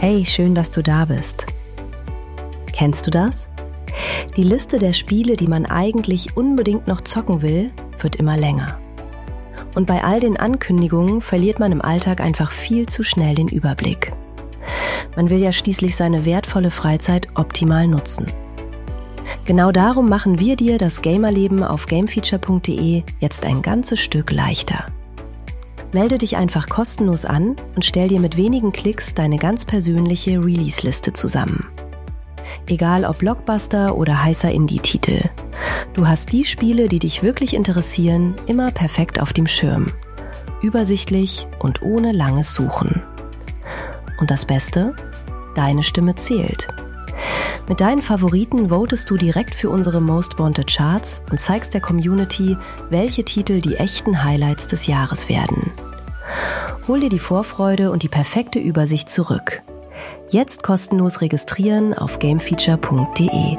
Hey, schön, dass du da bist. Kennst du das? Die Liste der Spiele, die man eigentlich unbedingt noch zocken will, wird immer länger. Und bei all den Ankündigungen verliert man im Alltag einfach viel zu schnell den Überblick. Man will ja schließlich seine wertvolle Freizeit optimal nutzen. Genau darum machen wir dir das Gamerleben auf gamefeature.de jetzt ein ganzes Stück leichter. Melde dich einfach kostenlos an und stell dir mit wenigen Klicks deine ganz persönliche Release-Liste zusammen. Egal ob Blockbuster oder heißer Indie-Titel. Du hast die Spiele, die dich wirklich interessieren, immer perfekt auf dem Schirm. Übersichtlich und ohne langes Suchen. Und das Beste? Deine Stimme zählt. Mit deinen Favoriten votest du direkt für unsere Most Wanted Charts und zeigst der Community, welche Titel die echten Highlights des Jahres werden. Hol dir die Vorfreude und die perfekte Übersicht zurück. Jetzt kostenlos registrieren auf gamefeature.de.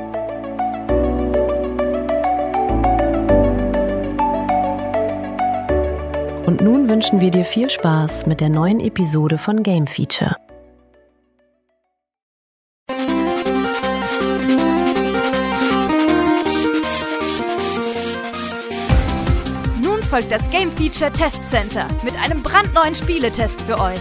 Und nun wünschen wir dir viel Spaß mit der neuen Episode von Game Feature. Folgt das Game Feature Test Center mit einem brandneuen Spieletest für euch.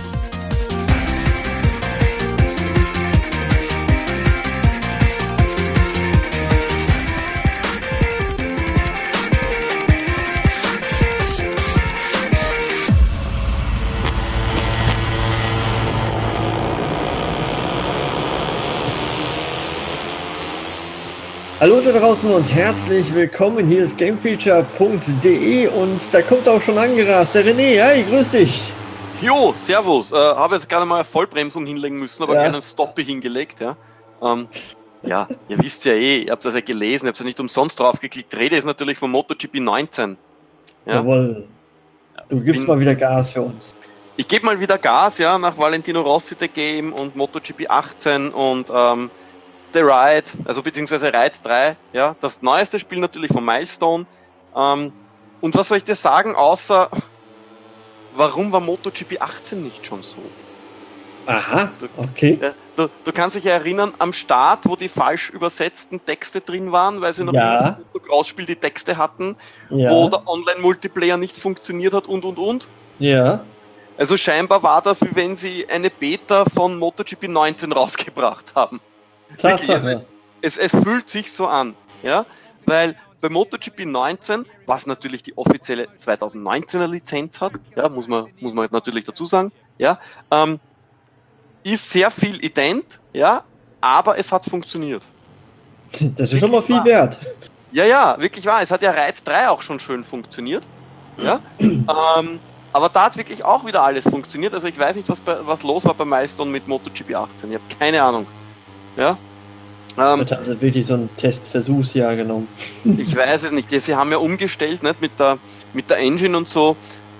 Hallo da draußen und herzlich willkommen, hier ist gamefeature.de und da kommt auch schon angerast der René. Hi, grüß dich. Jo, servus. Habe jetzt gerade mal eine Vollbremsung hinlegen müssen, aber keinen Stoppe hingelegt. Ja, ja, ihr wisst ja ihr habt das ja gelesen, ihr habt ja nicht umsonst draufgeklickt. Rede ist natürlich vom MotoGP 19. Ja? Jawohl, du gibst mal wieder Gas für uns. Ich gebe mal wieder Gas, ja, nach Valentino Rossi The Game und MotoGP 18 und The Ride, also beziehungsweise Ride 3, ja, das neueste Spiel natürlich von Milestone. Und was soll ich dir sagen, außer warum war MotoGP 18 nicht schon so? Aha, okay. Du kannst dich ja erinnern, am Start, wo die falsch übersetzten Texte drin waren, weil sie noch nicht das Motocross-Spiel die Texte hatten, wo der Online-Multiplayer nicht funktioniert hat und. Ja. Also scheinbar war das, wie wenn sie eine Beta von MotoGP 19 rausgebracht haben. Wirklich, also es fühlt sich so an, ja, weil bei MotoGP 19, was natürlich die offizielle 2019er Lizenz hat, ja, muss man natürlich dazu sagen, ja, ist sehr viel ident, ja, aber es hat funktioniert. Das ist wirklich schon mal viel wert. Ja, wirklich wahr. Es hat ja Ride 3 auch schon schön funktioniert, ja, aber da hat wirklich auch wieder alles funktioniert. Also ich weiß nicht, was los war bei Milestone mit MotoGP 18. Ich habe keine Ahnung. Ja. Das haben sie wirklich so ein Testversuchsjahr genommen. Ich weiß es nicht. Sie haben ja umgestellt, nicht, mit der Engine und so.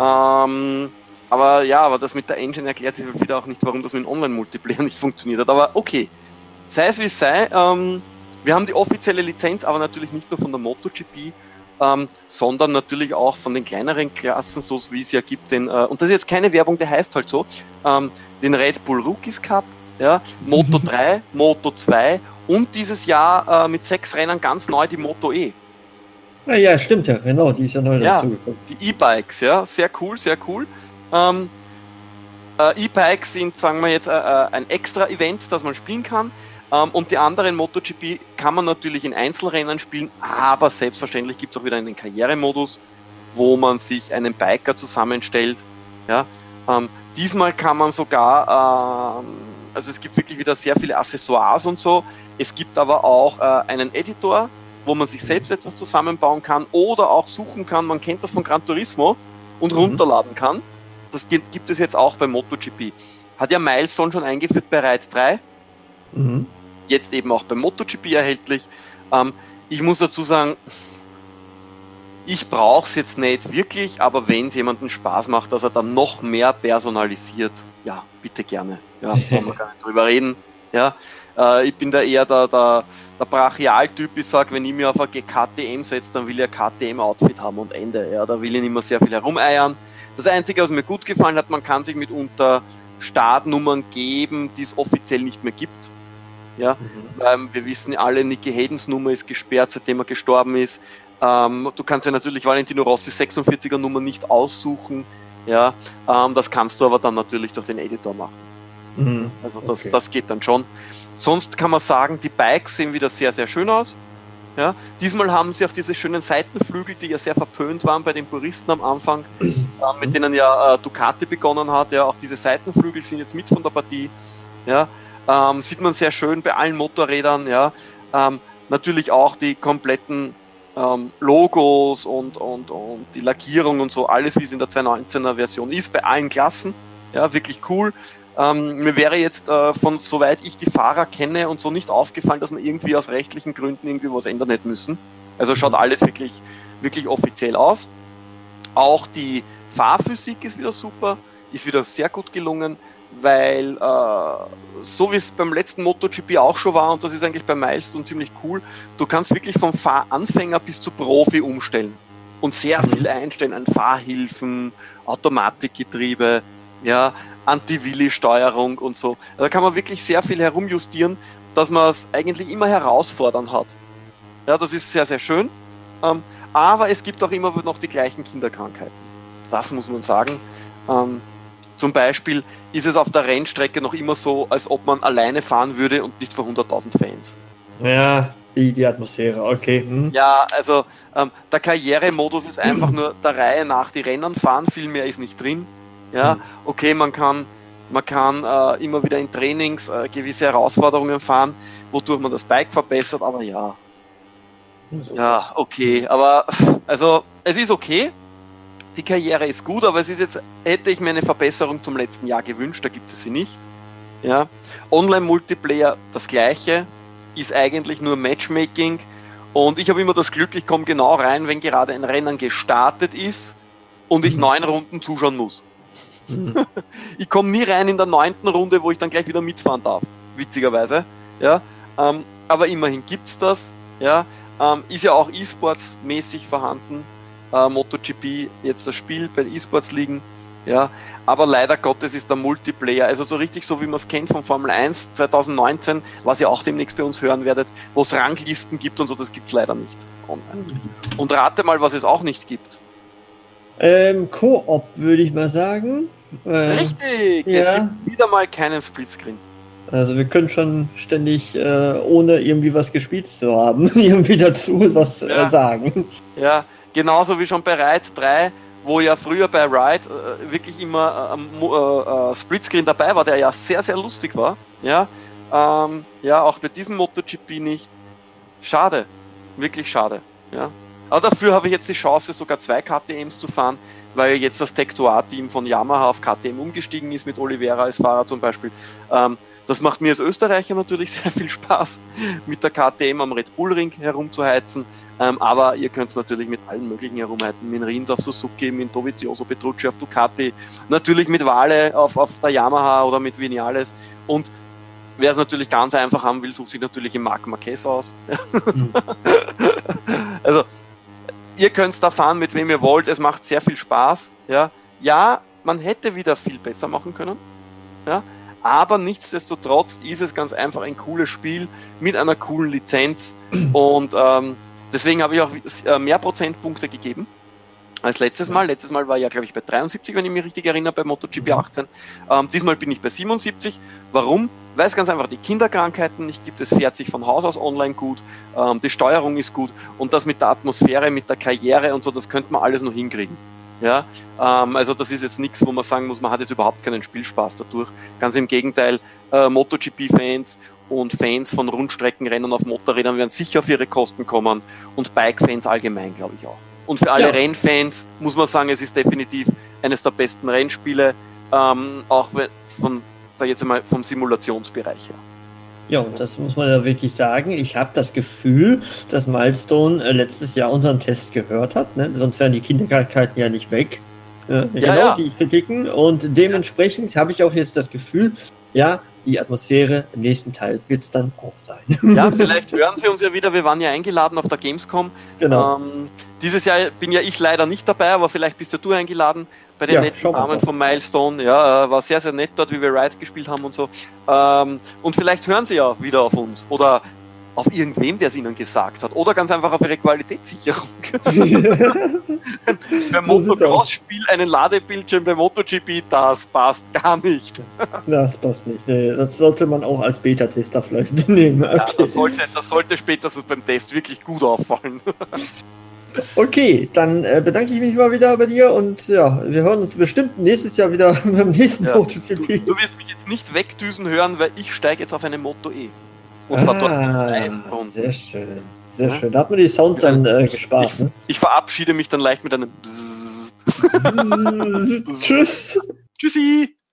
Aber das mit der Engine erklärt sich wieder auch nicht, warum das mit dem Online-Multiplayer nicht funktioniert hat. Aber okay, sei es wie es sei. Wir haben die offizielle Lizenz, aber natürlich nicht nur von der MotoGP, sondern natürlich auch von den kleineren Klassen, so wie es ja gibt. Und das ist jetzt keine Werbung, der heißt halt so, den Red Bull Rookies Cup. Ja, Moto 3, Moto 2 und dieses Jahr mit 6 Rennen ganz neu die Moto E. Ja, stimmt ja, genau, die ist ja neu dazugekommen. Die E-Bikes, ja, sehr cool, sehr cool. E-Bikes sind, sagen wir jetzt, ein extra Event, das man spielen kann. Und die anderen MotoGP kann man natürlich in Einzelrennen spielen, aber selbstverständlich gibt es auch wieder einen Karrieremodus, wo man sich einen Biker zusammenstellt. Ja, diesmal kann man sogar also es gibt wirklich wieder sehr viele Accessoires und so. Es gibt aber auch einen Editor, wo man sich selbst etwas zusammenbauen kann oder auch suchen kann. Man kennt das von Gran Turismo und runterladen kann. Das gibt es jetzt auch bei MotoGP. Hat ja Milestone schon eingeführt bei Ride 3. Jetzt eben auch bei MotoGP erhältlich. Ich muss dazu sagen, ich brauche es jetzt nicht wirklich, aber wenn es jemandem Spaß macht, dass er dann noch mehr personalisiert, ja, bitte gerne. Ja, wollen wir gar nicht drüber reden. Ja, ich bin da eher der Brachialtyp, ich sage, wenn ich mir auf ein KTM setze, dann will ich ein KTM-Outfit haben und Ende. Ja, da will ich nicht mehr sehr viel herumeiern. Das Einzige, was mir gut gefallen hat, man kann sich mitunter Startnummern geben, die es offiziell nicht mehr gibt. Ja, wir wissen alle, Nicky Haydens Nummer ist gesperrt, seitdem er gestorben ist. Du kannst ja natürlich Valentino Rossi 46er Nummer nicht aussuchen. Ja, das kannst du aber dann natürlich durch den Editor machen. Also das geht dann schon. Sonst kann man sagen, die Bikes sehen wieder sehr, sehr schön aus. Ja, diesmal haben sie auch diese schönen Seitenflügel, die ja sehr verpönt waren bei den Puristen am Anfang, mit denen ja Ducati begonnen hat. Ja, auch diese Seitenflügel sind jetzt mit von der Partie. Ja, sieht man sehr schön bei allen Motorrädern. Ja, natürlich auch die kompletten Logos und die Lackierung und so, alles wie es in der 219er Version ist, bei allen Klassen. Ja, wirklich cool. Mir wäre jetzt soweit ich die Fahrer kenne und so nicht aufgefallen, dass man irgendwie aus rechtlichen Gründen irgendwie was ändern hätte müssen. Also schaut alles wirklich, wirklich offiziell aus. Auch die Fahrphysik ist wieder super, ist wieder sehr gut gelungen, weil so wie es beim letzten MotoGP auch schon war, und das ist eigentlich bei Milestone ziemlich cool, du kannst wirklich vom Fahranfänger bis zu Profi umstellen und sehr viel einstellen an Fahrhilfen, Automatikgetriebe, ja, Anti-Willi-Steuerung und so. Da kann man wirklich sehr viel herumjustieren, dass man es eigentlich immer herausfordernd hat. Ja, das ist sehr, sehr schön. Aber es gibt auch immer noch die gleichen Kinderkrankheiten. Das muss man sagen. Zum Beispiel ist es auf der Rennstrecke noch immer so, als ob man alleine fahren würde und nicht vor 100.000 Fans. Ja, die Atmosphäre, okay. Ja, also der Karrieremodus ist einfach nur der Reihe nach die Rennen fahren, viel mehr ist nicht drin. Ja, okay, man kann immer wieder in Trainings gewisse Herausforderungen fahren, wodurch man das Bike verbessert, aber ja. Ja, okay, aber also es ist okay. Die Karriere ist gut, aber hätte ich mir eine Verbesserung zum letzten Jahr gewünscht, da gibt es sie nicht. Ja. Online-Multiplayer das gleiche, ist eigentlich nur Matchmaking und ich habe immer das Glück, ich komme genau rein, wenn gerade ein Rennen gestartet ist und ich 9 Runden zuschauen muss. Ich komme nie rein in der 9. Runde, wo ich dann gleich wieder mitfahren darf, witzigerweise. Ja. Aber immerhin gibt's das. Ja. Ist ja auch E-Sports mäßig vorhanden. MotoGP, jetzt das Spiel bei E-Sports liegen, ja, aber leider Gottes ist der Multiplayer, also so richtig so wie man es kennt von Formel 1 2019, was ihr auch demnächst bei uns hören werdet, wo es Ranglisten gibt und so, das gibt es leider nicht online. Und rate mal, was es auch nicht gibt. Koop, würde ich mal sagen. Richtig, ja. Es gibt wieder mal keinen Splitscreen. Also wir können schon ständig, ohne irgendwie was gespielt zu haben, irgendwie dazu was sagen. Ja, genauso wie schon bei Ride 3, wo ja früher bei Ride wirklich immer Splitscreen dabei war, der ja sehr, sehr lustig war. Ja, auch bei diesem MotoGP nicht. Schade, wirklich schade. Ja. Aber dafür habe ich jetzt die Chance, sogar 2 KTMs zu fahren, weil jetzt das Tech2A-Team von Yamaha auf KTM umgestiegen ist mit Oliveira als Fahrer zum Beispiel. Das macht mir als Österreicher natürlich sehr viel Spaß, mit der KTM am Red Bull Ring herumzuheizen. Aber ihr könnt natürlich mit allen möglichen herumheiten, mit Rins auf Suzuki, mit Dovizioso Petrucci auf Ducati, natürlich mit Vale auf der Yamaha oder mit Vinales. Und wer es natürlich ganz einfach haben will, sucht sich natürlich im Marc Marquez aus. Also, ihr könnt da fahren, mit wem ihr wollt, es macht sehr viel Spaß. Ja, man hätte wieder viel besser machen können. Ja. Aber nichtsdestotrotz ist es ganz einfach ein cooles Spiel mit einer coolen Lizenz und deswegen habe ich auch mehr Prozentpunkte gegeben als letztes Mal. Letztes Mal war ja, glaube ich, bei 73, wenn ich mich richtig erinnere, bei MotoGP 18. Diesmal bin ich bei 77. Warum? Weil es ganz einfach die Kinderkrankheiten nicht gibt. Es fährt sich von Haus aus online gut. Die Steuerung ist gut. Und das mit der Atmosphäre, mit der Karriere und so, das könnte man alles noch hinkriegen. Ja, also das ist jetzt nichts, wo man sagen muss, man hat jetzt überhaupt keinen Spielspaß dadurch. Ganz im Gegenteil, MotoGP-Fans und Fans von Rundstreckenrennen auf Motorrädern werden sicher auf ihre Kosten kommen und Bike-Fans allgemein, glaube ich auch. Und für alle Rennfans muss man sagen, es ist definitiv eines der besten Rennspiele, auch vom Simulationsbereich her. Ja, und das muss man ja wirklich sagen. Ich habe das Gefühl, dass Milestone letztes Jahr unseren Test gehört hat, ne? Sonst wären die Kinderkrankheiten ja nicht weg. Die Kritiken. Und dementsprechend habe ich auch jetzt das Gefühl, die Atmosphäre im nächsten Teil wird es dann auch sein. Ja, vielleicht hören Sie uns ja wieder. Wir waren ja eingeladen auf der Gamescom. Genau. Dieses Jahr bin ja ich leider nicht dabei, aber vielleicht bist ja du eingeladen bei den netten Damen von Milestone. Ja, war sehr, sehr nett dort, wie wir Riot gespielt haben und so. Und vielleicht hören Sie ja wieder auf uns oder auf irgendwem, der es Ihnen gesagt hat. Oder ganz einfach auf Ihre Qualitätssicherung. Beim Motocross-Spiel einen Ladebildschirm bei MotoGP, das passt gar nicht. Das passt nicht. Nee, das sollte man auch als Beta-Tester vielleicht nehmen. Okay. Ja, das sollte spätestens beim Test wirklich gut auffallen. Okay, dann bedanke ich mich mal wieder bei dir und ja, wir hören uns bestimmt nächstes Jahr wieder beim nächsten MotoGP. Du wirst mich jetzt nicht wegdüsen hören, weil ich steige jetzt auf eine Moto E. Und zwar dort sehr schön. Sehr schön. Da hat man die Sounds dann gespart. Ne? Ich verabschiede mich dann leicht mit einem Tschüss. Tschüssi.